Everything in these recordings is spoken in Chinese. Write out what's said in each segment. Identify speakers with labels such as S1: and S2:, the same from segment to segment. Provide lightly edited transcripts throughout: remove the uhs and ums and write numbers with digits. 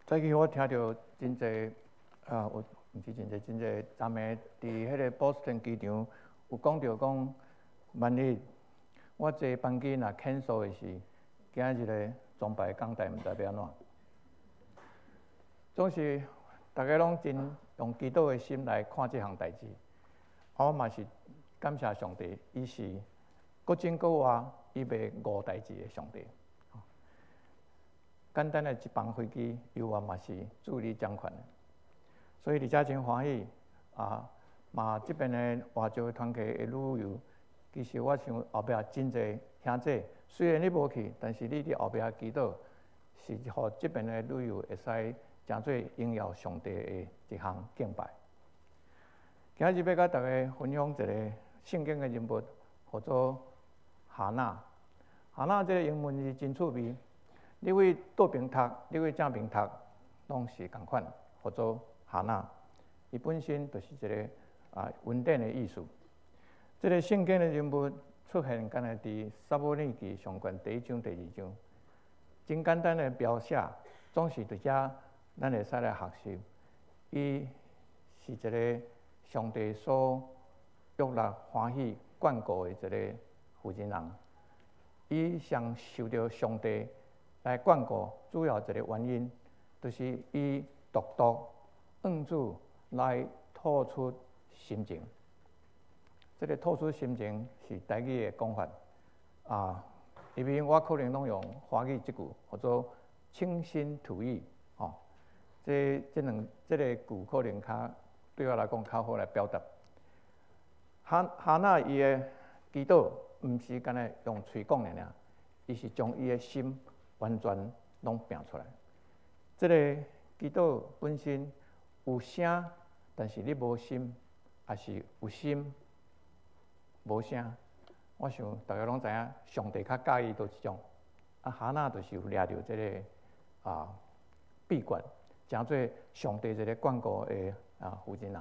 S1: 早起我听到真侪有毋是真侪昨暝伫迄个波士顿机场有讲到讲，万一我坐班机若 cancel 的时，今日个崇拜讲台毋知要安怎。总是大家拢真用祈祷的心来看这项代志，我嘛是感谢上帝，伊是搁真搁活，伊袂误代志的上帝。简单的一班飞机，犹原嘛是助力掌权的，所以伫遮真欢喜嘛这边的华侨团契的旅游，其实我想后壁真侪兄弟，虽然你无去，但是你伫后壁祈祷，是互这边的旅游会使诚做荣耀上帝的一项敬拜。今日要甲大家分享一个圣经的人物，叫做哈娜。哈娜这个英文是真趣味。你为倒边读，你为正边读，拢是共款，叫做哈娜。伊本身就是一个稳定的意思。这个圣经的人物出现，敢若伫撒母耳记上卷第1章、第2章，真简单的描写，总是伫遮咱会使来学习。伊是一个上帝所悦纳欢喜眷顾的一个负责人。伊上受到上帝来眷顾，主要一个原因，就是伊独向主来吐出心情。这个吐出心情是台语的讲法因为我可能拢用华语即句，叫做倾心吐意。这个句可能对我来讲较好来表达。哈娜伊的祈祷，毋是干那用嘴讲尔，伊是将伊的心完全拢拼出来。这个祈祷本身有声，但是你无心，也是有心无声。我想大家拢知影，上帝较介意倒一种。哈娜就是有抓到这个秘诀，诚做上帝一个眷顾的负责人。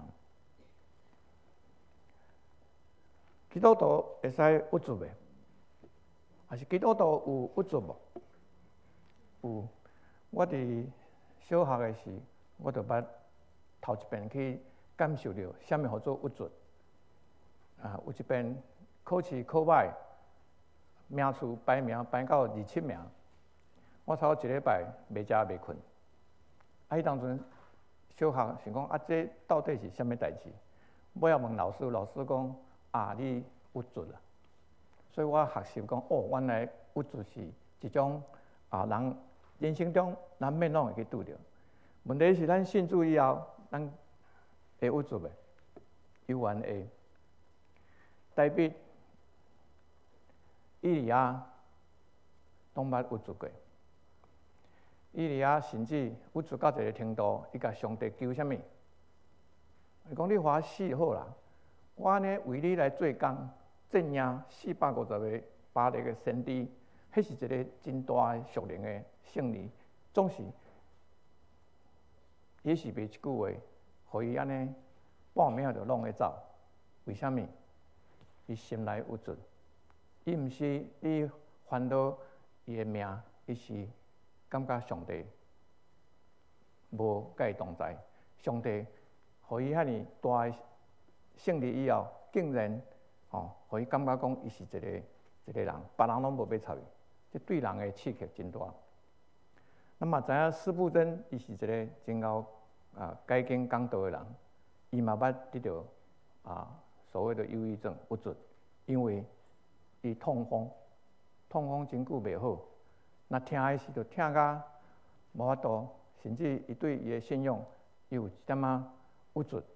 S1: 基督徒会使有助袂？还是基督徒有有助无？有，我伫小学的时，我就捌头一遍去感受到什么叫做有助。有一遍考试考歹，名次排名排到27名，我差不多1礼拜袂食袂困。迄当阵小学想讲这到底是什么代志？尾仔问老师，老师讲你有助啦。所以我学习讲原来有助是一种人人生中难免拢会去拄着。问题是咱信主以后，咱会有助袂？犹原会。大卫、以利亚拢捌有助过。以利亚甚至有助到一个程度，伊甲上帝求什么？伊讲：你互我死就好啦，我安尼为你来做工，镇压450个巴力的先知，迄是一个真大的属灵的胜利。总是，也是袂一句话，互伊安尼半暝就弄会走。为什么？伊心内有准，伊毋是伊烦恼伊的命，伊是感觉上帝无甲伊同在。上帝互伊遐尼大的胜利以后，竟然互伊感觉讲伊是一个人，别人拢无要插伊，这对人的刺激真大。那么知影司布真，伊是一个真够解经讲道的人，伊嘛捌得到所谓的忧郁症不准，因为伊痛风真久袂好，那听的时就听甲无法度，甚至伊对伊的信仰有一点不准。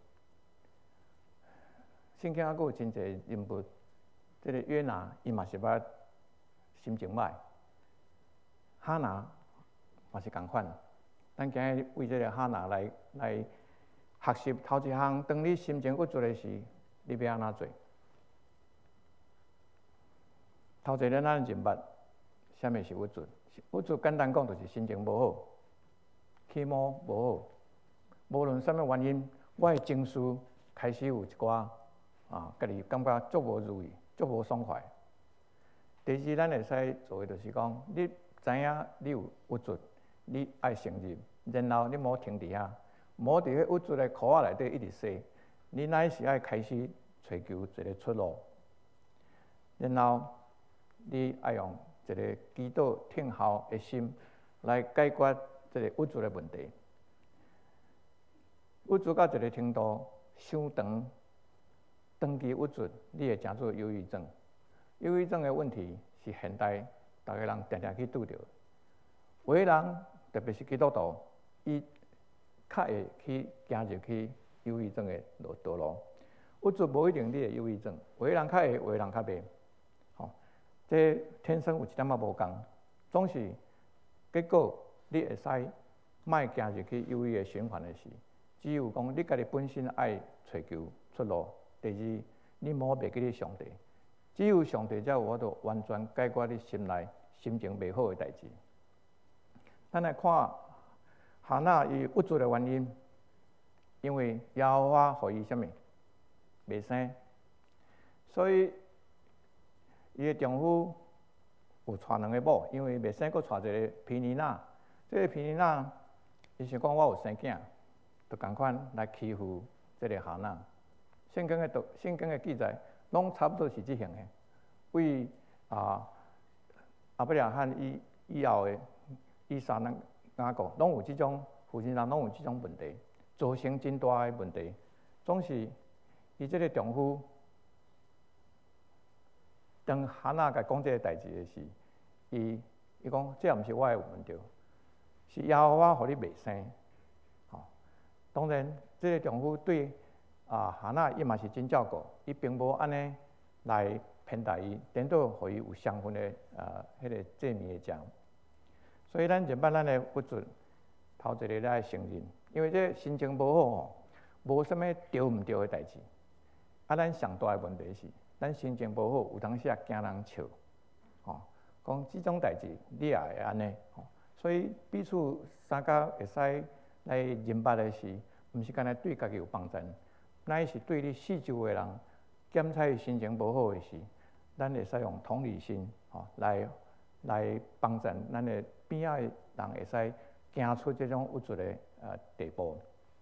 S1: 圣经还佫有真侪人物，这个约拿伊嘛是捌心情歹，哈拿嘛是共款。咱今日为这个哈拿来学习头一项，当你心情不准的时，你要安怎做？头一个咱认捌，什么是不准？不准简单讲就是心情无好，起毛无好，无论什么原因，我的情绪开始有一寡家己感觉足无如意，足无爽快。第二，咱会使做的就是讲，你知影你有不准，你爱承认， 然后你莫停伫遐，莫伫迄物质的壳仔内底一直洗，你乃是爱开始追求一个出路，然后你爱用一个祈祷听候的心来解决这个物质的问题。物质到一个程度，伤长期物质，你会成做忧郁症。忧郁症的问题是现代大家人常常去拄着。有的人，特别是基督徒，伊较会去行入去忧郁症的道路。物质无一定你会忧郁症，有的人较会，有的人较袂。这天生有一点仔无共，总是结果你会使莫行入去忧郁的循环的事。只有讲你家己本身爱追求出路。第二，你莫袂记你上帝，只有上帝才有法度完全解决你心内心情袂好的代志。咱来看哈娜伊物质的原因，因为耶和华互伊啥物袂生，所以伊的丈夫有带两个某，因为袂生，佫带一个毗尼娜。这个毗尼娜，伊想讲我有生囝，就共款来欺负这个哈娜。圣经的记载，拢差不多是即型的。为亚伯拉罕以后的以撒、雅各，拢有即种父亲人拢有即种问题，造成真大的问题。总是伊即个丈夫，当哈娜甲讲即个代志的时，伊讲这毋是我的问题，是耶和华互你袂生。当然，即个丈夫对哈娜伊嘛是真照顾，伊并无安尼来偏待伊，颠倒互伊有双份的迄个罪名的食。所以咱一般咱的物质头一个来承认，因为这心情无好吼，无啥物对毋对的代志。咱上大的问题是，咱心情无好，有当时也惊人笑，讲即种代志你也会安尼，所以彼此三甲会使来认捌的是，毋是干那对家己有帮助。乃是对你四周的人检查伊心情无好的时，咱会使用同理心，来帮助咱的边仔的人会使行出这种物质的地步。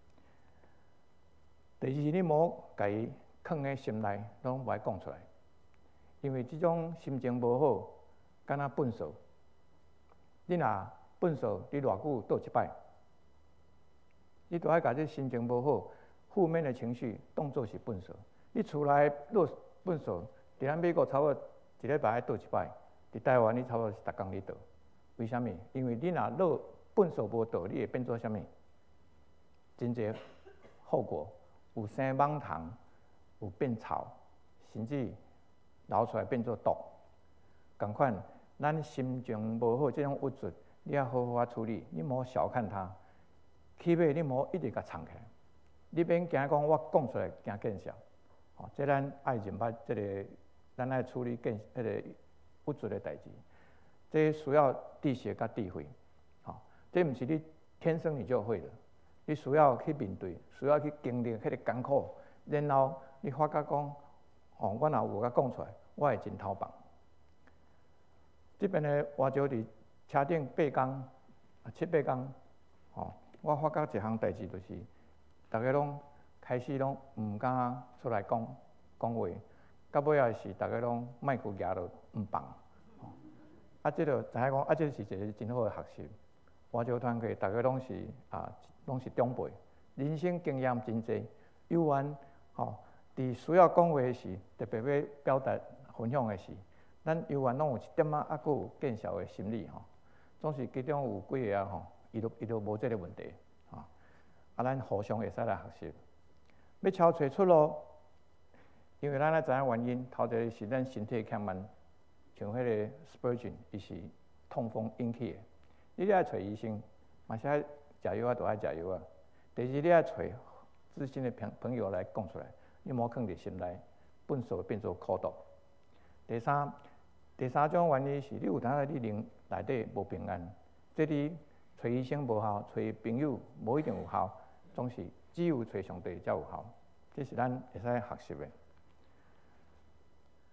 S1: 第二，你莫家己藏在心内，拢无爱讲出来，因为这种心情无好，敢若粪扫。你若粪扫，你偌久倒一摆，你都爱甲这心情无好。负面的情绪当作是粪扫，你厝内落粪扫，伫咱美国差不多一礼拜爱倒一摆，伫台湾你差不多是逐工咧倒。为什么？因为你若落粪扫无倒，你会变做啥物？真侪后果，有生蠓虫，有变臭，甚至流出来变做毒。共款，咱心情无好，这种物质你要好好处理，你莫小看它，起码你莫一直甲藏起来。你免惊讲，我讲出来惊见笑，这咱爱认捌这个，咱爱处理迄个物质的代志，这需要知识甲智慧，这毋是你天生你就会的，你需要去面对，需要去经历迄个艰苦，然后你发觉讲，我若有甲讲出来，我会真头棒。这边的活招伫车顶8天，7、8天，我发觉一项代志就是。大家拢开始拢毋敢出来讲话，到尾仔是大家拢麦克举落毋放。这就知影讲，这是一个真好的学习。活招团契大家拢是拢是长辈，人生经验真济，有缘伫需要讲话时，特别要表达分享的时，咱有缘拢有一点仔还佫有见笑的心理总是其中有几个伊都无这个问题。咱互相会使来学习，要超找出路，因为咱知影原因，头一个是咱身体欠慢，像迄个 Spurgeon， 伊是痛风引起的。你爱找医生，嘛是爱食药就爱食药第二，你爱找知心的朋友来讲出来，你莫放伫心内，粪扫变做苦毒。第三种原因是你有当时你灵内底无平安，这你找医生无效，找朋友无一定有效。总是只有找上帝才有效，这是咱会使学习的。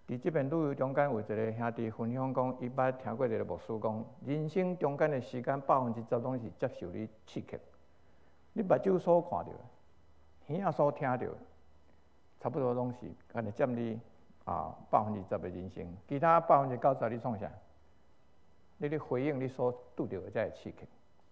S1: 伫即篇旅游中间有一个兄弟分享讲，伊捌听过一个牧师讲，人生中间的时间10%拢是接受你刺激，你目睭所看到，耳仔所听到，差不多拢是安尼占你10%的人生，其他90%你创啥？你咧回应你所拄到的这刺激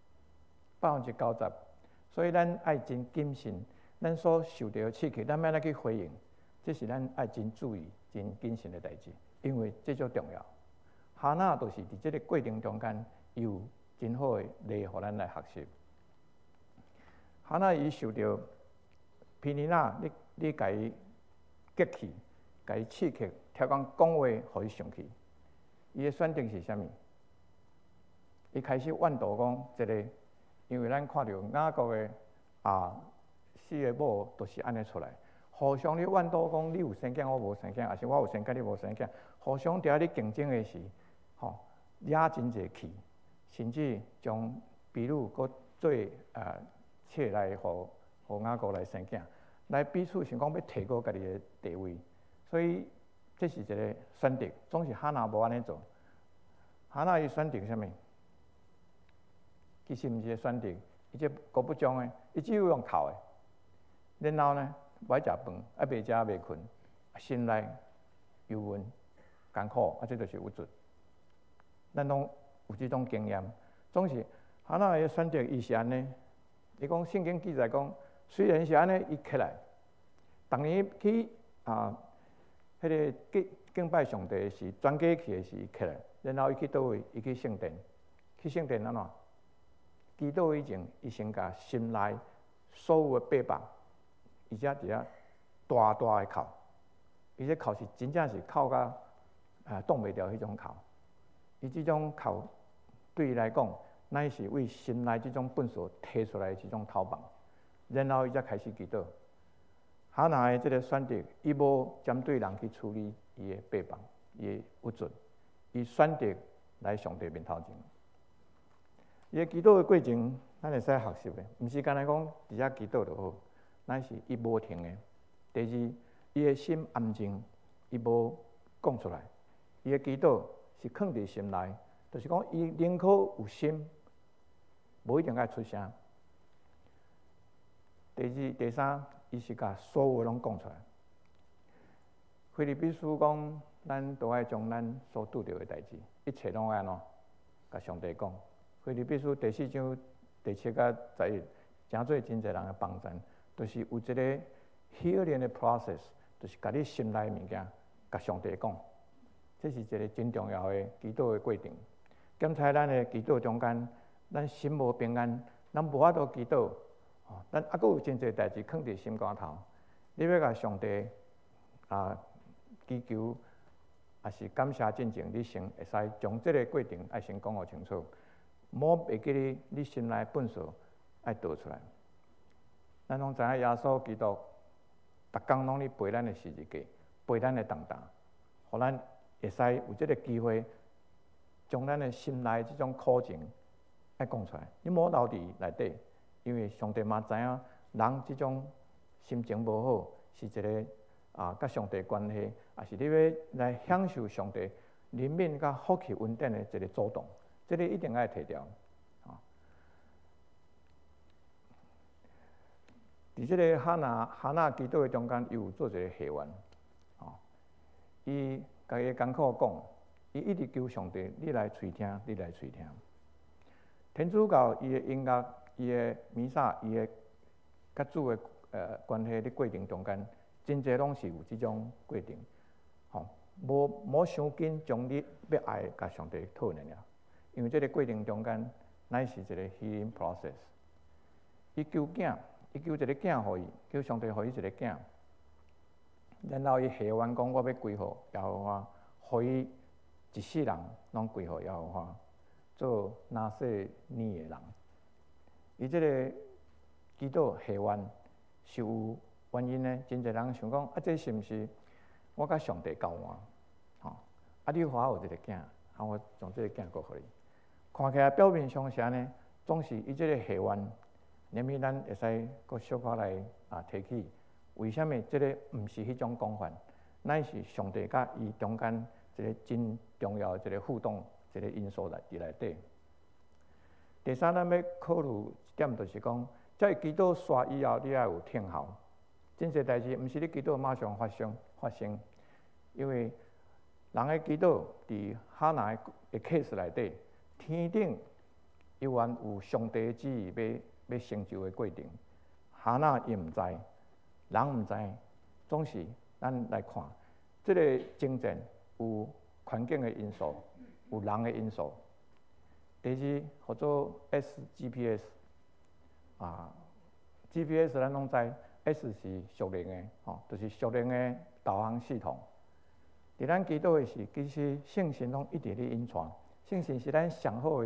S1: ，90%。所以咱爱真谨慎，咱所受到的刺激，咱要怎去回应？这是咱爱真注意、真谨慎的代志，因为这足重要。哈娜就是伫这个过程中间有真好的例，互咱来学习。哈娜伊受到皮尼娜，你甲伊激气，甲伊刺激，超讲讲话，互伊生气。伊的选择是啥物？伊开始怨道讲一个，因为咱看到雅各的四个某都是安尼出来。互相咧怨斗讲，你有生囝，我无生囝，还是我有生囝，你无生囝，互相伫遐咧竞争的时，惹真侪气，甚至将比如搁做妾来互雅各来生囝，来彼此想讲要提高家己的地位，所以这是一个选择，总是哈娜无安尼做。哈娜伊选择啥物？其实毋是个选择，伊这国不将的，伊只有用哭的，然后呢？袂食饭，袂食袂困，心内忧闷、艰苦，这就是有罪。咱拢有这种经验，总是哈娜的选择，伊是安尼。伊讲圣经记载讲，虽然是安尼，伊起来，逐年去迄个敬拜上帝时，全家去的时起来，然后伊去倒位？伊去圣殿，去圣殿安怎？祈祷以前，伊先甲心内所有的背包。而且伫遐大大的哭，伊这哭是真正是哭到挡袂牢迄种哭。伊这种哭对伊来讲，乃是为心内这种本事摕出来的这种头棒，然后伊才开始祈祷。哈娜的这个选择，伊无针对人去处理伊的背叛、伊的不准，伊选择来上帝面头前。伊的祈祷的过程，咱会使学习的，毋是干那讲伫遐祈祷就好。乃是伊无停的。第二，伊的心安静，伊无讲出来。伊的祈祷是藏伫心内，就是讲伊宁可有心，无一定爱出声。第二、第三，伊是甲所有拢讲出来。腓立比书讲，咱都爱将咱所拄着的代志，一切拢爱安怎，甲上帝讲。腓立比书第4章第7到11，诚做真侪人的帮衬。就是有一个 healing 的 process， 就是甲你心内的物件，甲上帝讲，这是一个真重要的祈祷的过程。检查咱的祈祷中间，咱心无平安，咱无法度祈祷，咱还阁有真侪代志藏伫心肝头。你要甲上帝祈求，也是感谢进前，你先会使将这个过程爱先讲互清楚，莫袂记你心内本事爱倒出来。咱拢知影耶稣基督，逐工拢咧背咱的十字架，背咱的重担，互咱会使有这个机会，将咱的心内这种苦情爱讲出来。你莫留伫内底，因为上帝嘛知影，人这种心情无好，是一个甲上帝关系，也是你要来享受上帝怜悯甲福气稳定的一个主动，这个一定爱摕掉。伫这个哈娜祈祷的中间，伊有做一个祈愿，伊家己艰苦讲，伊一直求上帝，你来垂听，你来垂听。天主教伊的音乐、伊的弥撒、伊的甲主的关系的过程中间，真侪拢是有这种过程，无伤紧将你要爱甲上帝讨论了，因为这个过程中间乃是一个 healing process。伊求囝。伊求一个囝互伊，求上帝互伊一个囝，然后伊下愿讲，我要归乎耶和华，互伊一世人拢归乎耶和华，做拿细耳的人。伊即个祈祷下愿是有原因的，真侪人想讲，这是毋是我甲上帝交换？你互我有一个囝，我将这个囝过互你。看起来表面上是安尼，总是伊即个下愿。连咪咱会使搁小可来提起，为什么这个毋是迄种讲法？ 乃是上帝甲伊中间一个真重要的一个互动一个因素伫内底。第三，咱要考虑一点，就是讲，在祈祷刷以后，你要有听候。真侪代志，毋是你祈祷马上发生，因为人的祈祷伫哈拿的 case 内底，天顶永远有上帝的旨意要成就的过程。哈拿伊毋知，人毋知，总是咱来看，这个征战有环境的因素，有人的因素。第二，叫做 SGPS ，GPS 咱拢知 ，S 是属灵的，就是属灵的导航系统。伫咱祈祷的时，其实圣神拢一直咧引传，圣神是咱上好的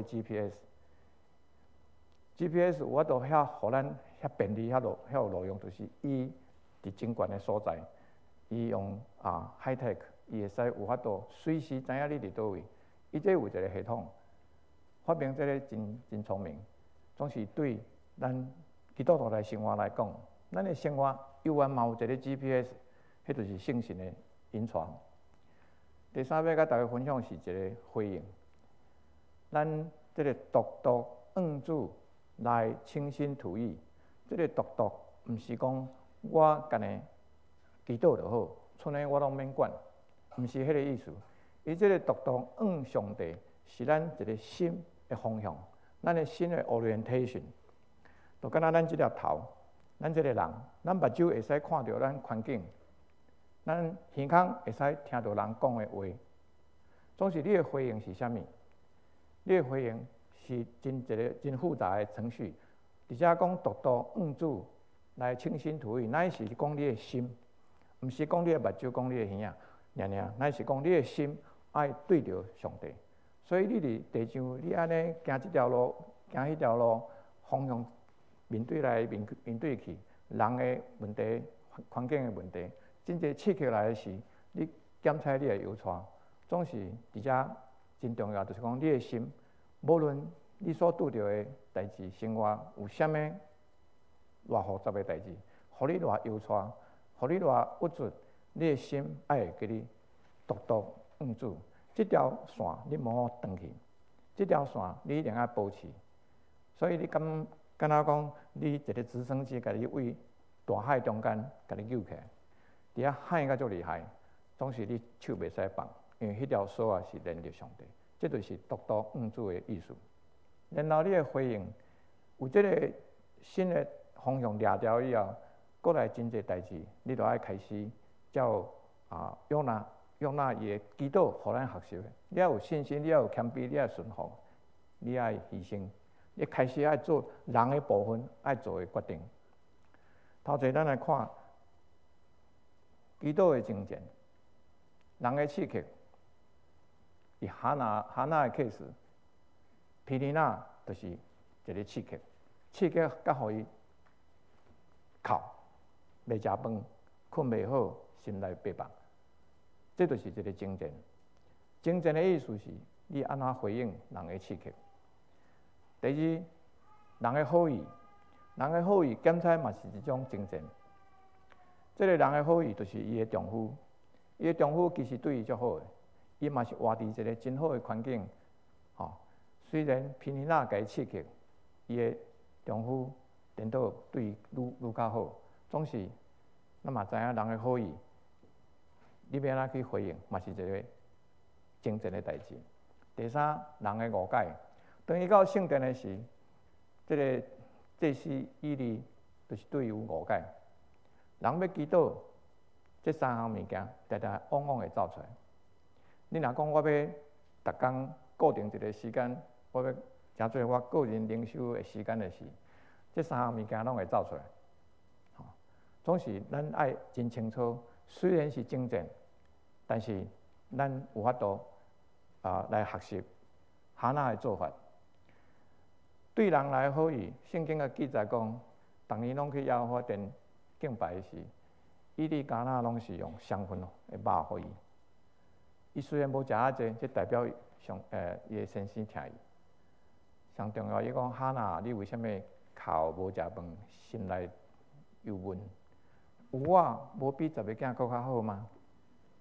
S1: GPS。GPS 有法度互咱遐便利，遐有路用，就是伊伫真悬的所在，伊用high tech， 伊会使有法度随时知影你伫倒位。伊这有一个系统。发明这个真聪明，总是对咱基督徒的生活来讲，咱的生活永远嘛有一个 GPS， 迄就是圣神的引传。第三，要甲大家分享是一个回应，咱这个独恩主来倾心吐意，这个独毋是讲我家己祈祷就好，剩的我拢免管，毋是迄个意思。伊这个独恩上帝是咱一个心的方向，咱的心的 orientation， 就敢若咱这粒头，咱这个人，咱目睭会使看到咱环境，咱耳孔会使听到人讲的话，总是你的回应是啥物？你的回应是一个真复杂的程序，而且讲独恩主来倾心吐意，乃是讲你的心，毋是讲你的目睭，讲你的耳，乃是讲你的心爱对着上帝。所以你伫地上，你安尼行这条路，行迄条路，方向面对来面对去，人的问题、环境的问题，真侪刺激来的时，你检测你的邮戳，总是伫遮真重要，就是讲你的心，无论你所拄着的代志、生活有啥物偌复杂的代志，互你偌邮戳，互你偌郁卒，你的心爱会给你独恩主。这条线你无好断去，这条线你一定要保持。所以你敢若讲，你一个直升机，家己为大海中间，家己救起来，伫遐海甲足厉害，总是你手袂使放，因为迄条索啊是连着上帝，这就是独恩主的意思。然后你的回应有这个新的方向抓条以后，过来真侪代志，你就要开始叫用那伊的祈祷，互咱学习。你要有信心，你要有谦卑，你要顺服，你要牺牲。你开始爱做人的部分，爱做的决定。头一咱来看祈祷的精简，人的刺激，以哈拿的 case， 毗尼那就是一个刺激，甲互伊哭，袂食饭，困袂好，心内悲烦。这就是一个精简。精简的意思是，你安怎回应人的刺激。第二，人的好意，检测嘛是一种精简。这个人的好意，就是伊的丈夫，伊的丈夫其实对伊足好的，伊嘛是活伫一个真好的环境。虽然毗尼那甲伊刺激，伊的丈夫颠倒对伊愈较好，总是咱嘛知影人的好意。你要安怎去回应，嘛是一个精简的代志。第三，人的误解，当伊到圣殿的时，这个祭司以利就是对伊有误解。人要祈祷，这三项物件常常往往会走出来。你若讲我要逐工固定一个时间，我要诚做我个人灵修的时间的时，这三项物件拢会走出来。总是咱爱真清楚。虽然是精简，但是咱有法度来学习哈拿的做法。对人来好意，圣经的记载讲，逐年拢去耶和华殿敬拜时，以利加纳拢是用香薰的肉互伊。伊虽然无食啊济，这代表伊的先生疼伊。上重要，伊讲哈拿，你为什么哭无食饭，心内忧闷？有我无比10个囝搁较好吗？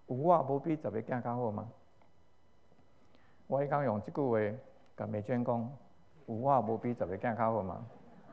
S1: 有我无比10个囝较好吗？我迄天用即句话甲美娟讲，有我无比10个囝较好吗？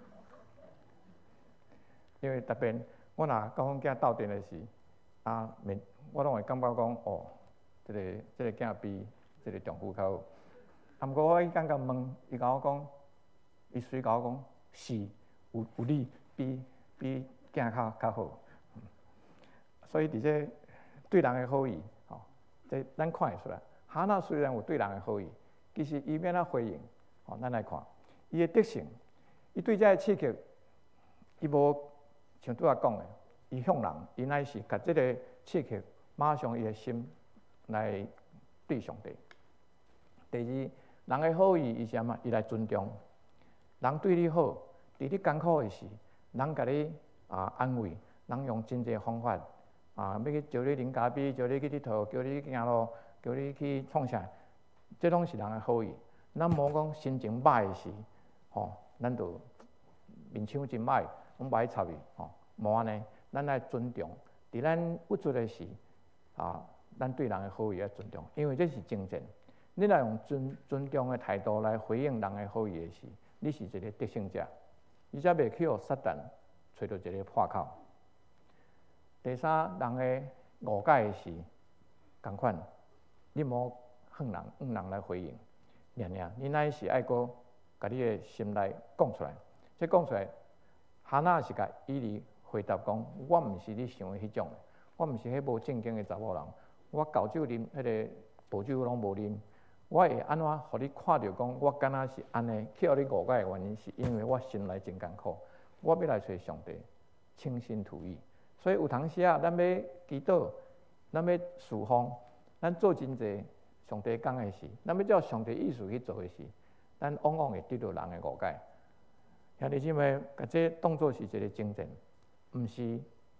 S1: 因为特别我若甲阮囝斗阵的时，我拢会感觉讲，哦，即个囝比即个丈夫较好。毋过我迄天甲问，伊甲我讲，伊随甲我讲，是有你比囝较好。所以伫这对人的好意，这咱看会出来。哈娜虽然有对人的好意，其实伊免回应。咱来看伊的德性，伊对这个刺激，伊无像拄仔讲的，伊向人，伊乃是甲这个刺激马上伊的心来对上帝。第二，人的好意伊是安怎？伊来尊重人对你好，伫你艰苦的时，人甲你安慰，人用真济方法要去招你啉咖啡，招你去佚佗，叫你行路，叫你去创啥，这拢是人的好意。咱无讲心情歹的时，咱就面相真歹，拢歹插伊，无安尼。咱来尊重，伫咱不足的时，咱对人的好意要尊重，因为这是精神。你若用尊重的态度来回应人的好意的时，你是一个得胜者，你才袂去互撒旦找到一个破口。第三，人的误解的时，同款，你莫向人来回应，你乃是爱个甲你的心内讲出来。这讲出来，哈娜是甲伊犁回答讲：我毋是你想的迄种，我毋是迄无正经的查某人，我交酒啉，迄个薄酒拢无啉。我会安怎，互你看到讲，我敢若是安尼，去互你误解的原因，是因为我心内真艰苦，我要来找上帝，倾心吐意。所以有当时啊，咱要祈祷，咱要侍奉，咱做真济上帝讲的事，咱要照上帝意思去做的事，咱往往会得到人的误解。兄弟姊妹，甲这当作是一个精神，毋是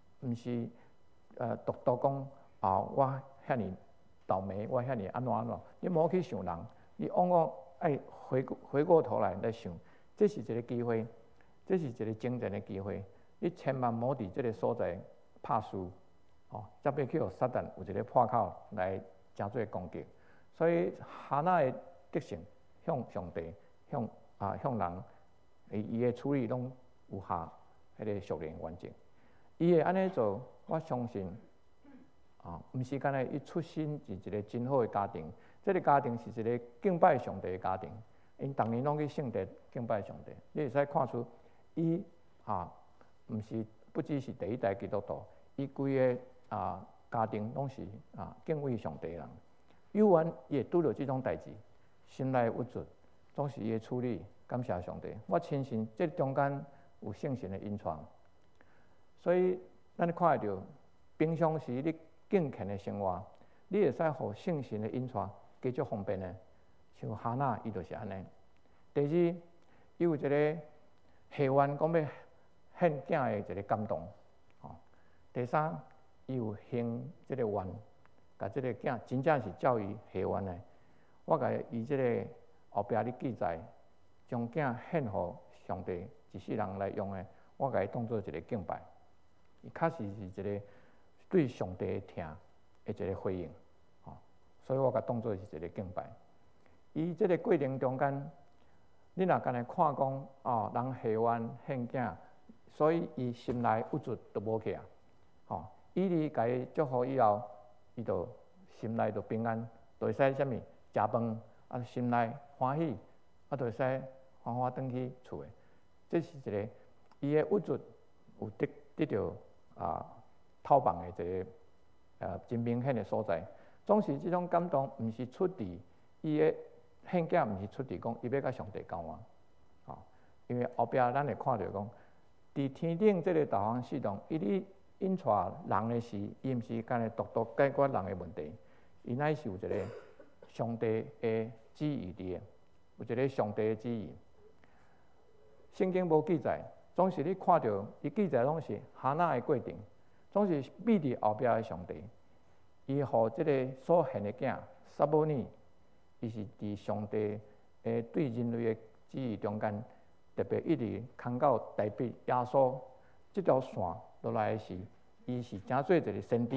S1: 独讲我遐尼倒霉，我遐尼安怎，你莫去想人，你往往爱回过头来想，这是一个机会，这是一个精神的机会，你千万莫伫这个所在拍输，才袂去互撒旦有一个破口来真做攻击。所以哈娜的德性向上帝、向人，伊的处理拢有下迄个属灵完整。伊会安尼做，我相信。毋是干那伊出身是一个真好的家庭，这个家庭是一个敬拜上帝的家庭，因逐年拢去圣殿敬拜上帝。你会使看出，伊毋是不只是第一代基督徒，伊规个家庭拢是敬畏上帝的人。有缘伊会拄到这种代志，心内有足，总是伊的处理，感谢上帝。我深信这中间有圣神的隐藏，所以咱看会到平常时你敬虔的生活，你会使互圣神的引带加足方便的。像哈娜，伊就是安尼。第二，伊有一个下愿讲要献囝的一个感动。第三，伊有行这个愿，甲这个囝真正是照伊下愿的。我甲伊这个后壁咧记载，将囝献互上帝一世人来用的，我甲伊当做一个敬拜。伊确实是一个对上帝听的一个回应，所以我甲当作是一个敬拜。伊这个过程中间，你若干来看讲，人下愿献囝，所以伊心内有足都无去啊。伊哩甲伊祝福以后，伊就心内就平安，就会使啥物食饭，心内欢喜，就会使欢欢转去厝的。这是一个伊的有足有得到透放的一个真明显的所在。总是这种感动，毋是出自伊的献囝，毋是出自讲伊要甲上帝交换，因为后壁咱会看到讲，伫天顶这个导航系统，伊咧引带人的时，伊毋是干咧独解决人的问题，伊乃是有一个上帝的旨意伫的，有一个上帝的旨意。圣经无记载，总是你看到伊记载拢是哈娜的过程，总是秘伫后壁的上帝。伊互即个所献的囝撒母耳，伊是伫上帝对人类的旨意中间，特别一直扛到代表耶稣这条线落来的时，伊是真做一个先知，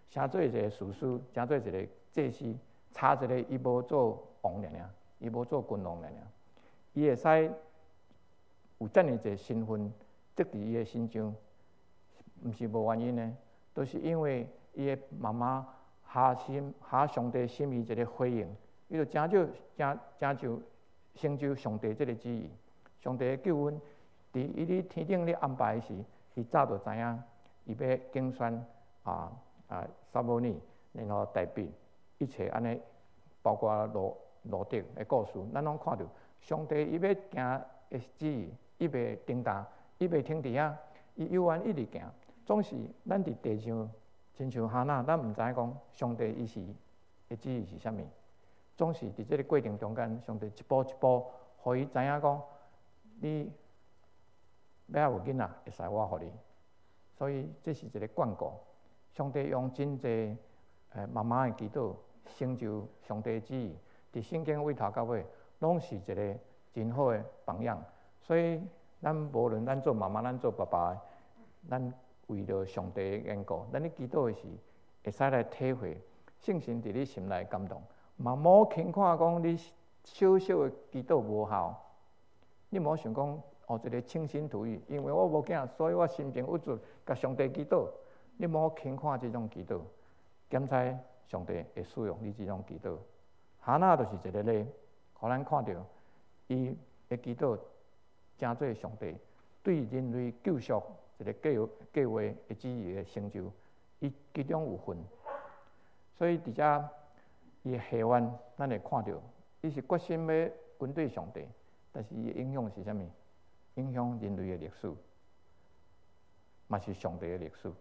S1: 成做一个士师，成做一个祭司，差一个伊无做王尔尔，伊无做君王尔尔，伊会使有遮尔一个身份得伫伊的身上，毋是无原因的，都是因为伊的妈妈合上帝心意一个回应，伊就成就成就上帝这个旨意，上帝的救恩，伫伊咧天顶咧安排时，伊早就知影，伊要竞选撒母耳，然后大卫，一切安尼，包括罗德的故事，咱拢看到，上帝伊要行的旨意，伊袂停当，伊袂停伫遐，伊永远一直行。总是咱伫地上，亲像哈娜，咱毋知影讲上帝伊是的旨意是啥物，总是伫这个过程中间，上帝一步一步，互伊知影讲，你要有囡仔会使我互你，所以这是一个眷顾。上帝用真济妈妈的祈祷，成就上帝的旨意。伫圣经为头到尾，拢是一个真好的榜样。所以，咱无论咱做妈妈，咱做爸爸的，咱为着上帝的缘故，咱咧祈祷的时，会使来体会圣神伫你心内感动。嘛，莫轻看讲你小小的祈祷无效，你莫想讲一个清心吐意，因为我无囝，所以我心情郁卒，甲上帝祈祷。你莫轻看这种祈祷，检查上帝会使用你这种祈祷。哈娜就是一个例，互咱看到伊的祈祷，成做上帝对人类救赎一个计划的旨意的成就，伊其中有份。所以伫遮伊的下愿，咱会看到，伊是决心要跟对上帝，但是伊的影响是啥物？影响人类的历史，嘛是上帝的历史。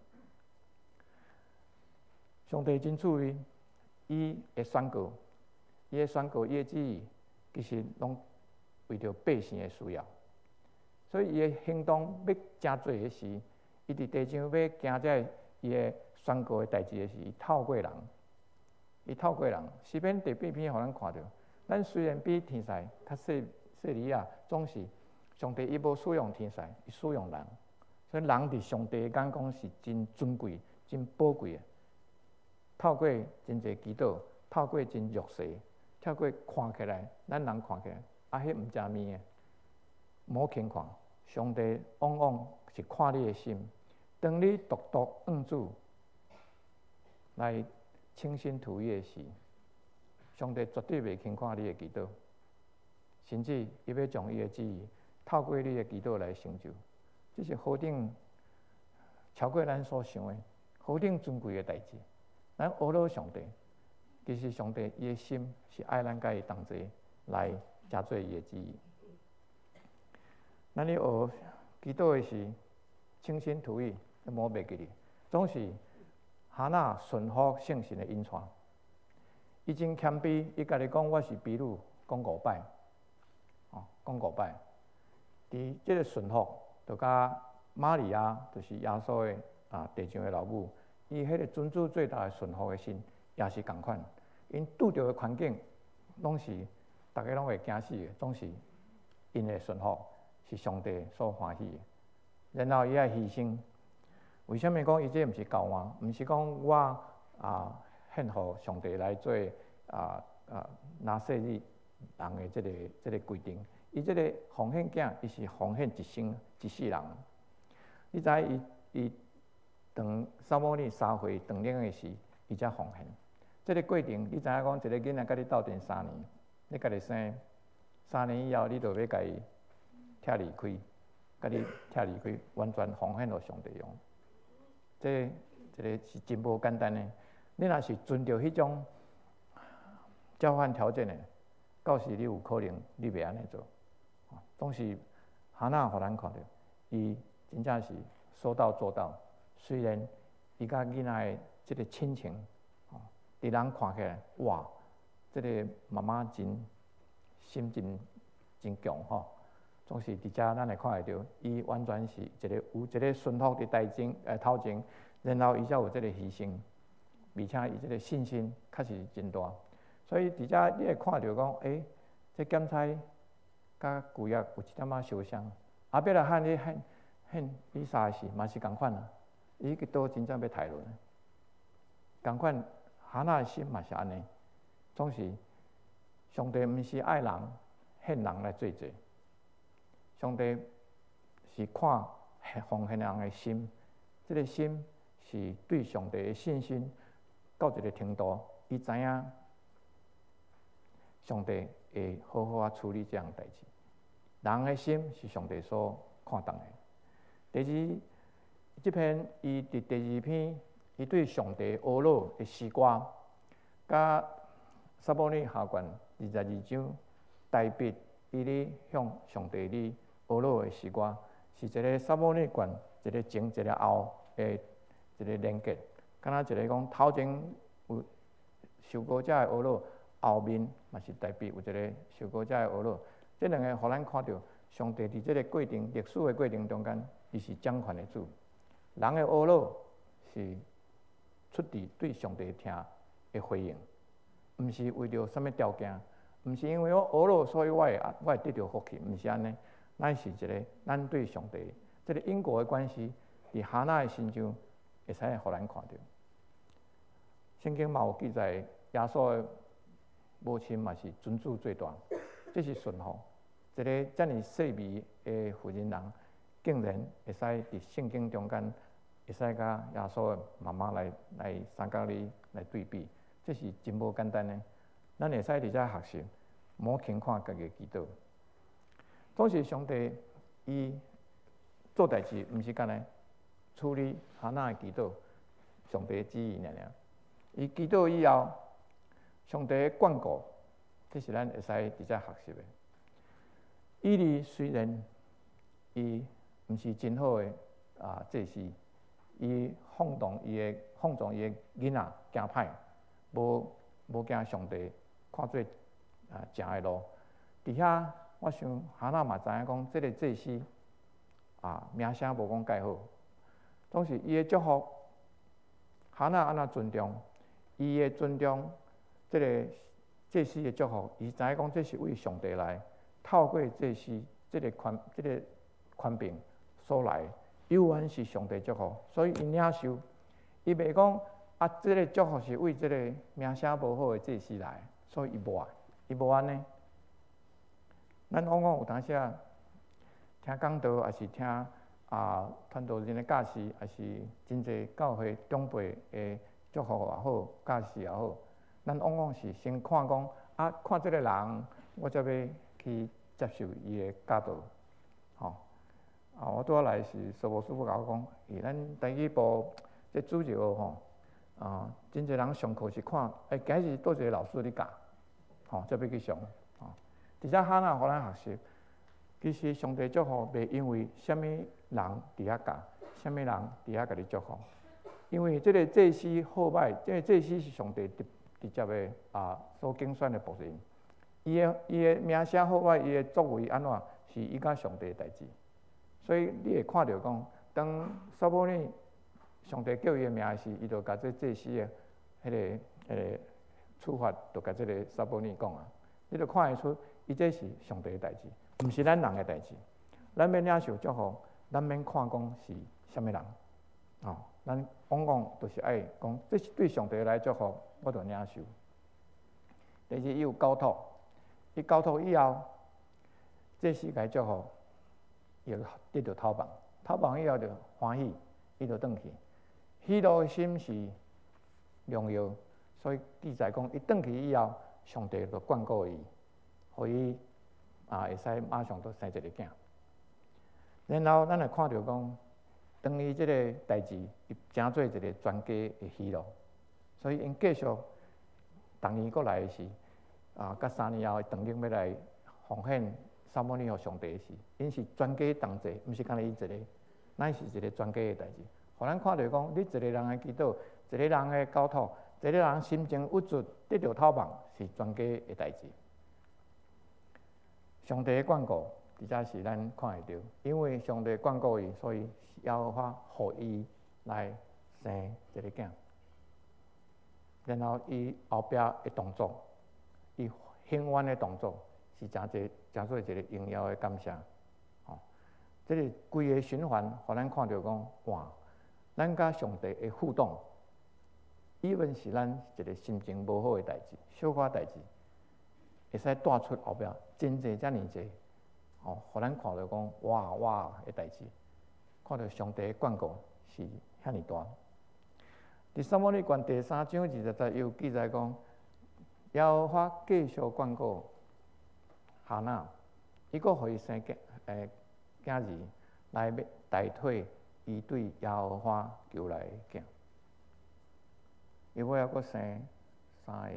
S1: 上帝真趣味，伊会宣告，伊的旨意，其实拢为着百姓的需要。所以伊的行动要真做的时，伊伫地上要行在伊的宣告的代志的时，伊透过人，诗篇第8篇，互咱看到，咱虽然比天使较细腻啊，总是上帝伊无使用天使，伊使用人，所以人伫上帝的眼光是真尊贵、真宝贵的。透过真侪祈祷，透过真弱势，透过看起来，咱人看起来，迄毋正面的，莫轻看。上帝往往是看你的心，当你独按主来清心吐意的时，上帝绝对袂轻看你的祈祷，甚至伊要将伊的旨意透过你的祈祷来成就。这是何等超过咱所想的，何等尊贵的代志。咱学到上帝，其实上帝伊的心是爱咱甲伊同齐来成做伊的旨意。咱咧学祈祷的时，清心吐意，莫袂记哩，总是哈娜顺服圣神的引传。伊真谦卑，伊家己讲我是婢女，讲5摆，讲5摆。伫即个顺服，就甲玛利亚，就是耶稣的地上的老母。伊迄个尊主最大的顺服的心，也是共款。因拄着的环境，拢是大家拢会惊死的，总是因的顺服是上帝所欢喜的。然后伊爱牺牲，为什么讲伊这毋是交换？毋是讲我献互上帝来做拿细日人的这个规定。伊这个奉献囝，伊是奉献一世人。你知伊当撒母耳3岁当领的时，伊才奉献。这个过程，你知影讲一个囡仔甲你斗阵3年，你家己生3年以后，你就要甲伊拆离开，甲你拆离开，完全奉献予上帝用。这个是真无简单的。你若是遵照迄种交换条件的，到时你有可能你袂安尼做。总是哈娜互咱看到，伊真正是说到做到。虽然伊甲囡仔的这个亲情，伫人看起来，哇，这个妈妈心真强吼。总是伫遮咱会看会到，伊完全是有一个顺服的头前，然后伊才有这个牺牲，而且伊这个信心确实真大。所以伫遮你会看到讲，这检差甲旧约有一点仔相像。后壁来喊以撒的时，嘛是共款啊。伊个刀真正要刣落， 同款哈娜的心嘛是安尼，总是上帝毋是爱人献人来做罪，上帝是看奉献人的心，这个心是对上帝的信心到一个程度，伊知影上帝会好好处理这样代志。人的心是上帝所看重的。第二，这篇伊伫第二篇，伊对上帝阿老的诗歌，甲撒母耳下卷22章代笔，伊咧向上帝咧阿老的诗歌，是一个撒母耳卷一个前一个后的一个连结，敢若一个讲头前有受膏者的阿老，后面嘛是代笔有一个受膏者的阿老，这两个互咱看到上帝伫这个过程历史的过程中间，伊是掌权的主。人的阿老是出自对上帝听的回应，毋是为着什么条件，毋是因为我阿老所以我会得到福气，毋是安尼。咱是一个咱对上帝这个因果的关系，伫哈娜的身上会使互咱看到。圣经嘛有记载，耶稣的母亲嘛是尊主最大，这是顺服。一个遮尔细微的妇人人，竟然会使伫圣经中间，会使甲耶稣的妈妈来相甲你来对比，这是真无简单的。咱会使伫遮学习，莫轻看家己的祈祷。总是上帝伊做代志，毋是干呢处理哈娜的祈祷，上帝的旨意尔尔。伊祈祷以后，上帝的眷顾，这是咱会使伫遮学习的。伊利虽然伊毋是真好的祭司，伊放纵伊的囡仔行歹，无行上帝看做正的路。伫遐，我想哈娜嘛知影讲，这个祭司名声无讲介好，总是伊的祝福，哈娜安怎尊重，伊的尊重，这个祭司的祝福，伊知影讲这是为上帝来。透过祭司这个权柄所来，永远是上帝祝福，所以伊领受，伊袂讲这个祝福是为这个名声无好的祭司来，所以伊无安尼。咱往往有当时听讲道，也是听传道人的教示，也是真侪教会长辈的祝福也好，教示也好，咱往往是先看讲看这个人，我才要去接受伊的教导，我拄仔来是师傅甲我讲，咱第一步这主教真侪人上课是看，今日倒一个老师咧教，才要去上，伫遮哈娜互咱学习，其实上帝祝福袂因为什么人伫遐教，什么人伫遐甲你祝福，因为这个祭司好歹，这个祭司是上帝直接的所竞选的仆人。伊的名声好歹，伊的作为安怎，是伊甲上帝的代志。所以你会看到讲，当撒母耳上帝叫伊的名时，伊就甲这祭司的迄个处罚，就甲这个撒母耳讲啊。你就看会出，伊这是上帝的代志，毋是咱人的代志。咱要领受祝福，咱免看讲是啥物人，咱往往都是爱讲，这是对上帝来祝福，我就领受。第二，伊有交托。伊交托以后，这世界祝福，伊就得到头棒，头棒以后就欢喜，伊就转去。喜乐的心是荣耀，所以记载讲，伊转去以后，上帝就眷顾伊，互伊会使马上就生一个囝。然后咱会看到讲，当伊这个代志，伊成做一个全家的喜乐，所以因继续，逐年过来的是。甲3年后，当日要来奉献撒母耳互上帝的时，因是全家同齐，毋是干伊一个，咱是一个全家的代志。互咱看到讲，你一个人的祈祷，一个人的交托，一个人心情郁卒得到透望，是全家的代志。上帝的眷顾，伫遮是咱看会到，因为上帝眷顾伊，所以耶和华互伊来生一个囝。然后伊后壁的动作。伊兴愿的动作是真做一个荣耀的感谢，这个规个循环，互咱看到讲，哇，咱甲上帝的互动， even 是咱一个心情无好的代志，小可代志，会使带出后壁真济遮尔济，哦，互咱看到讲哇的代志，看到上帝的眷顾是遐尼大。伫撒母耳记第3章20节有记载讲，耶和华继续眷顾哈娜，伊阁互伊生囝儿来代替伊对耶和华求来的囝。伊尾还阁生3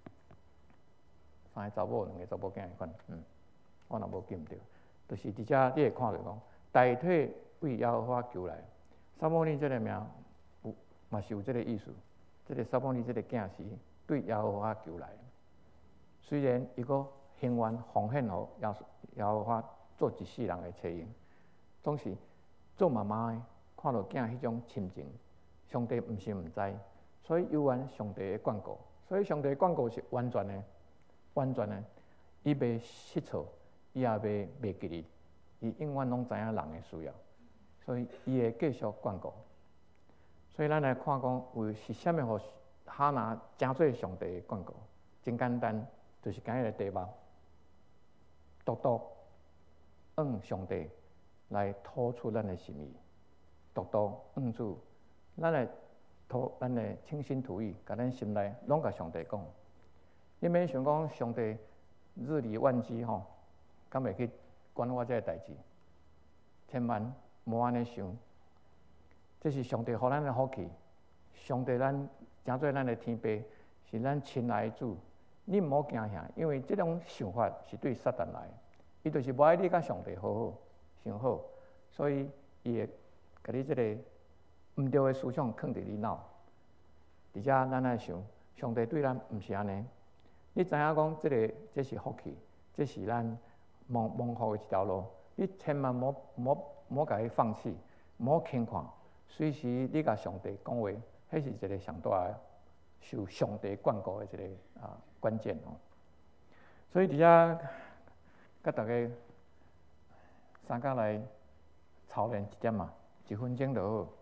S1: 个查某，2个查某囝迄款，我若无记毋着，就是伫遮你会看到讲，代替为耶和华求来。撒母耳这个名嘛是有这个意思，这个撒母耳这个囝是对耶和华求来。虽然伊阁行完奉献予耶和华做一世人的妻用，总是做妈妈的看到囝迄种亲情，上帝毋是毋知，所以有完上帝的眷顾。所以上帝的眷顾是完全的，伊袂失措，伊也袂记哩，伊永远拢知影人的需要，所以伊会继续眷顾。所以咱来看讲，为是啥物互哈拿真做上帝的眷顾？真简单，就是今日的题目，独独向上帝来吐出咱的心意，独独向主，咱的倾心吐意，甲咱心内拢甲上帝讲。你免想讲上帝日理万机吼，敢袂去管我这个代志？千万莫安尼想。这是上帝予咱的福气，上帝真做咱的天父，是咱亲爱的主。你毋好惊吓，因为这种想法是对撒旦来，伊就是无爱你甲上帝好好想好，所以伊会甲你这个毋对的思想放伫你脑。而且咱来想，上帝对咱毋是安尼。你知影讲这是福气，这是咱蒙福的一条路，你千万莫甲伊放弃，莫轻看。随时你甲上帝讲话，迄是一个上大的受上帝眷顾的一个关键哦。所以伫遮甲大家三甲来操练一点嘛，1分钟就好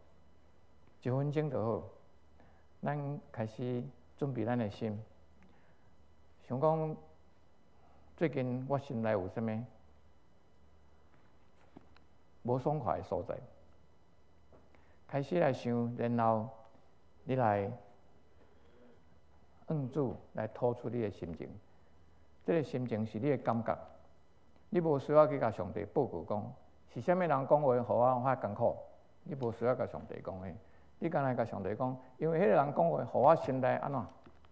S1: ，1分钟就好。咱开始准备咱的心，想讲最近我心内有啥物无爽快的所在。开始来想，然后你来向主来吐出你的心情。这个心情是你的感觉，你无需要去甲上帝报告讲是啥物人讲话，互我遐艰苦。你无需要甲上帝讲诶，你干来甲上帝讲，因为迄个人讲话，互我心内安怎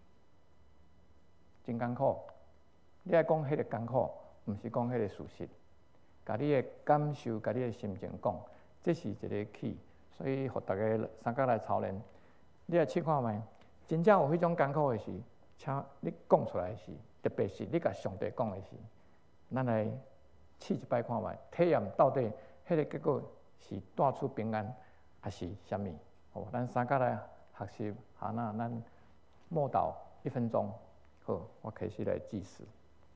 S1: 真艰苦。你爱讲迄个艰苦，毋是讲迄个事实，甲你的感受，甲你的心情讲，这是一个起。所以，互大家三甲来操练，你来试看觅，真正有迄种艰苦的事，请你讲出来的事，特别是你甲上帝讲的事，咱来试一摆看觅，体验到底迄个结果是带出平安，还是啥物？好，咱三甲来学习哈那，咱默祷1分钟。好，我开始来计时。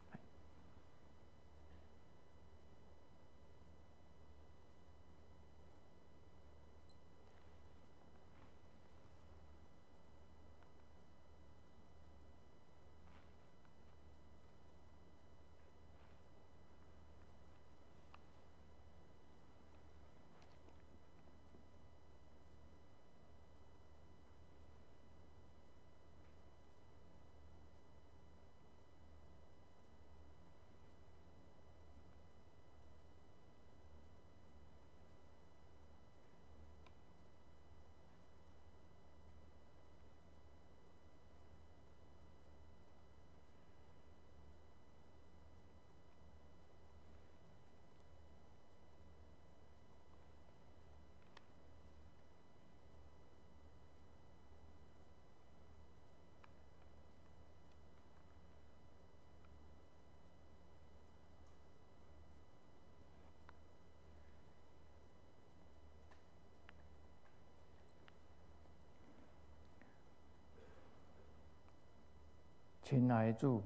S1: 亲爱的主，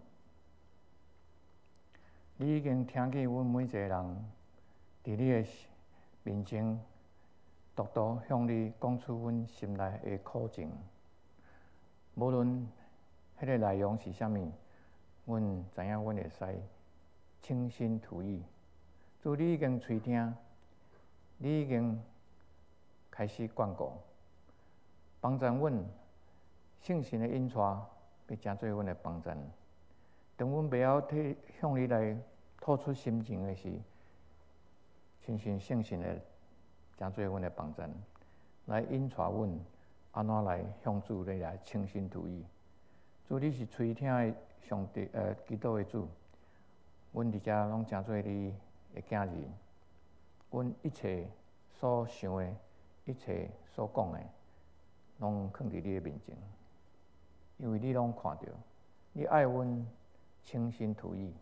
S1: 你已经听见阮每一个人伫你的面前，独独向你讲出阮心内的苦情。 无论迄个内容是啥物，阮知影，阮会使倾心吐意。主，你已经垂听，你已经开始眷顾，帮助阮圣神的引带，要成做阮的帮助。当阮袂晓向你来吐出心情的时，亲像圣神的成做阮的帮助，来引带阮安怎来向主你来倾心吐意。主，你是垂听的上帝，基督的主，阮伫遮拢成做你的囝儿。阮一切所想的，一切所讲的，拢放伫你的面前，因为你拢看到，你爱阮倾心吐意。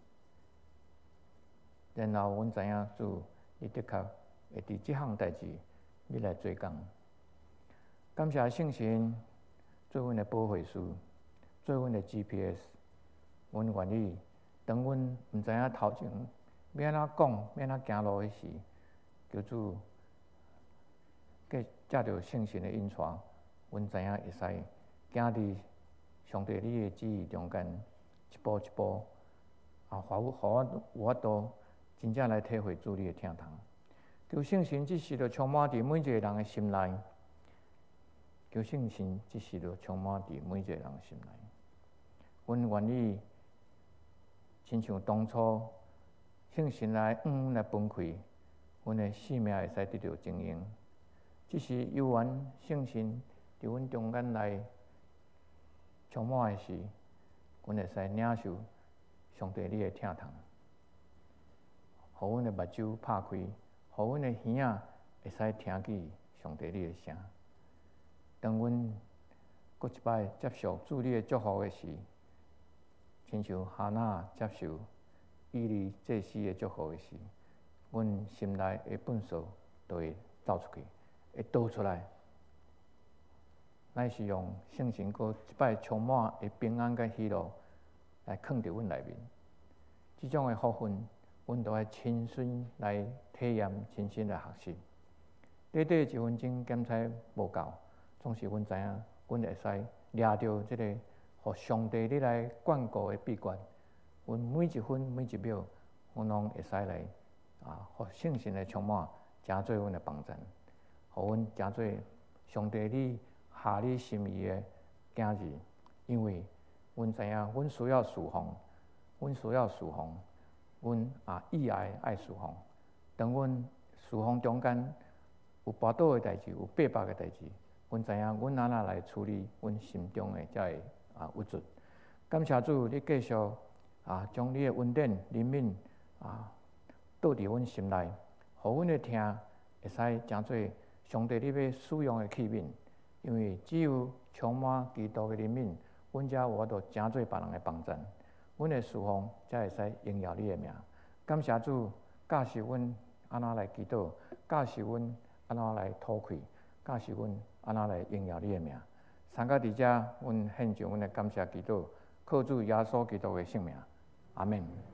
S1: 然后阮知影，主，你的确会伫即项代志，你来做工。感谢圣神做阮的保惠师，做阮的 GPS。阮愿意，当阮毋知影头前要安怎讲，要安怎行路的时，求主借着圣神的引带，阮知影会使行伫上帝你的旨意中间，一步一步，互我有法度真正来体会主你的疼痛。求圣神即时就充满伫每一个人的心内，求圣神即时就充满伫每一个人的心内。阮愿意，亲像当初圣神来来分开，阮的性命会使得到经营。即是有缘圣神伫阮中间来充满的时，阮会使领受上帝你的疼痛，互阮的目睭拍开，互阮的耳仔会使听见上帝你的声。当阮搁一摆接受主你的祝福的时，亲像哈娜接受以利祭司的祝福的时，阮心内的本数就会走出去，会倒出来，乃是用圣神搁一摆充满的平安甲喜乐来藏伫阮内面。即种的福分，阮都要亲身来体验，亲身来学习。短短1分钟检查无够，总是阮知影，阮会使抓到即个，互上帝你来眷顾的秘诀。阮每一分每一秒，阮拢会使来互圣神的充满，成做阮的帮助，互阮成做上帝你下你心意的囝儿。因为阮知影，阮需要侍奉，阮需要侍奉，阮意爱侍奉。当阮侍奉中间有跋倒的代志，有白白的代志，阮知影，阮安怎来处理阮心中的才会有准。感谢主，你继续将你的恩典、怜悯倒伫阮心内，互阮的听会使成做上帝你要使用的器皿。因为只有充满基督的怜悯，阮才有法度成做别人的帮助。阮的侍奉才会使荣耀你的名。感谢主，教示阮安怎来祈祷，教示阮安怎来吐气，教示阮安怎来荣耀你的名。参加伫遮，阮献上阮的感谢祈祷，靠主耶稣基督的圣名，阿门。